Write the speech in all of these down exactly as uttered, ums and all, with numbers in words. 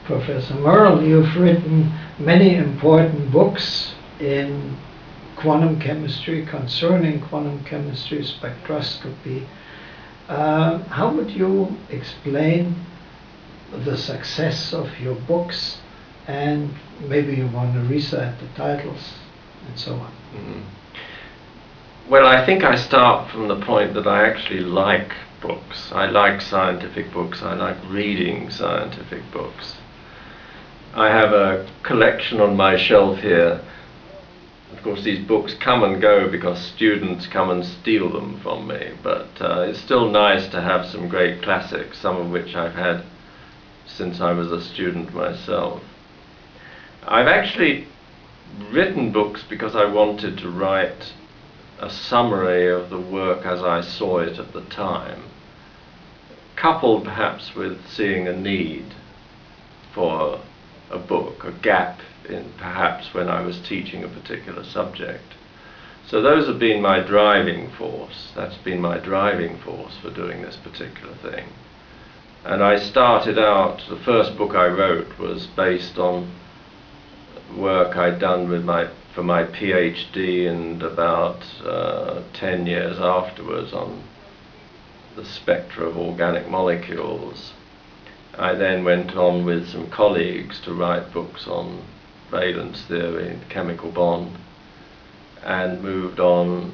Professor Merle, you've written many important books in quantum chemistry, concerning quantum chemistry, spectroscopy. Uh, how would you explain the success of your books, and maybe you want to recite the titles and so on? Mm. Well, I think I start from the point that I actually like books. I like scientific books. I like reading scientific books. I have a collection on my shelf here. Of course, these books come and go because students come and steal them from me, but uh, it's still nice to have some great classics, some of which I've had since I was a student myself. I've actually written books because I wanted to write a summary of the work as I saw it at the time, coupled perhaps with seeing a need for a book, a gap in perhaps when I was teaching a particular subject. So those have been my driving force. That's been my driving force for doing this particular thing. And I started out, the first book I wrote was based on work I'd done with my, for my PhD, and about uh, ten years afterwards on the spectra of organic molecules. I then went on with some colleagues to write books on valence theory and chemical bond, and moved on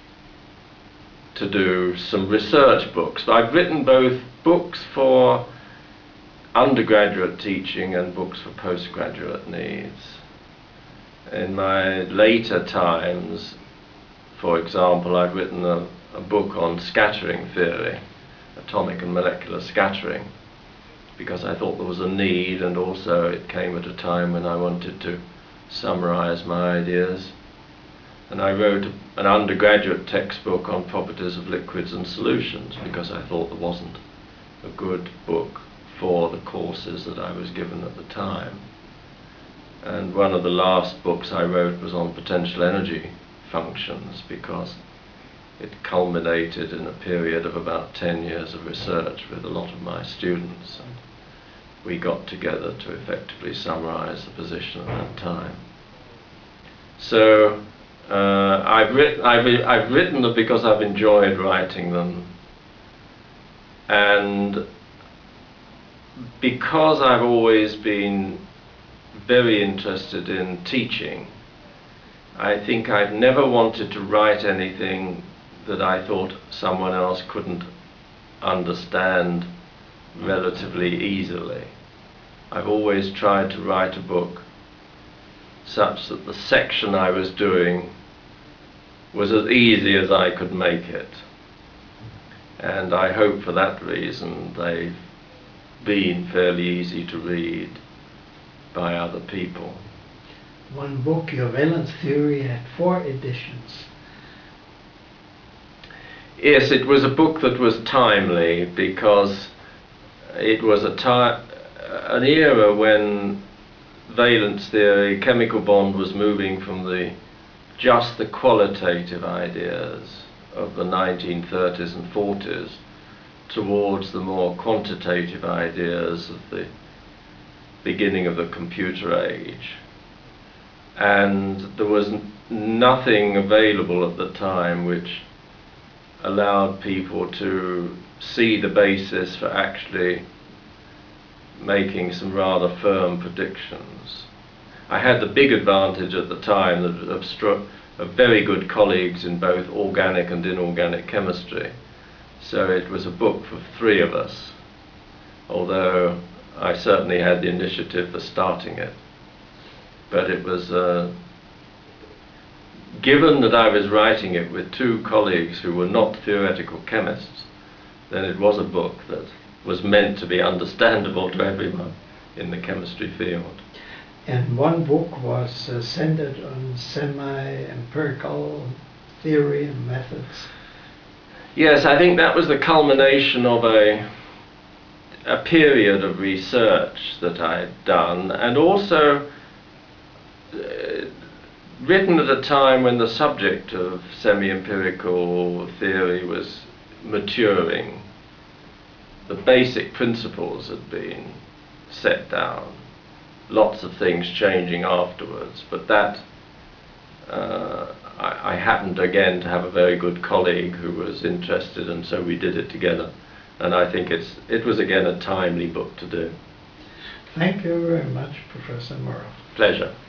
to do some research books. But I've written both books for undergraduate teaching and books for postgraduate needs. In my later times, for example, I've written a, a book on scattering theory, atomic and molecular scattering, because I thought there was a need, and also it came at a time when I wanted to summarize my ideas. And I wrote an undergraduate textbook on properties of liquids and solutions, because I thought there wasn't a good book for the courses that I was given at the time. And one of the last books I wrote was on potential energy functions, because it culminated in a period of about ten years of research with a lot of my students. And we got together to effectively summarize the position at that time. So uh, I've, writ I've, I've written them because I've enjoyed writing them, and because I've always been very interested in teaching, I think I've never wanted to write anything that I thought someone else couldn't understand relatively easily. I've always tried to write a book such that the section I was doing was as easy as I could make it. And I hope for that reason they've been fairly easy to read by other people. One book, your valence theory, had four editions. Yes, it was a book that was timely, because it was a time, an era when valence theory, chemical bond, was moving from the just the qualitative ideas of the nineteen thirties and forties towards the more quantitative ideas of the beginning of the computer age. And there was nothing available at the time which allowed people to see the basis for actually making some rather firm predictions. I had the big advantage at the time of, of very good colleagues in both organic and inorganic chemistry. So it was a book for three of us, although I certainly had the initiative for starting it. But it was, uh, given that I was writing it with two colleagues who were not theoretical chemists, then it was a book that was meant to be understandable to everyone in the chemistry field. And one book was uh, centered on semi-empirical theory and methods. Yes, I think that was the culmination of a, a period of research that I'd done, and also uh, written at a time when the subject of semi-empirical theory was maturing. The basic principles had been set down. Lots of things changing afterwards, but that uh, I, I happened again to have a very good colleague who was interested, and so we did it together. And I think it's it was again a timely book to do. Thank you very much, Professor Murrow. Pleasure.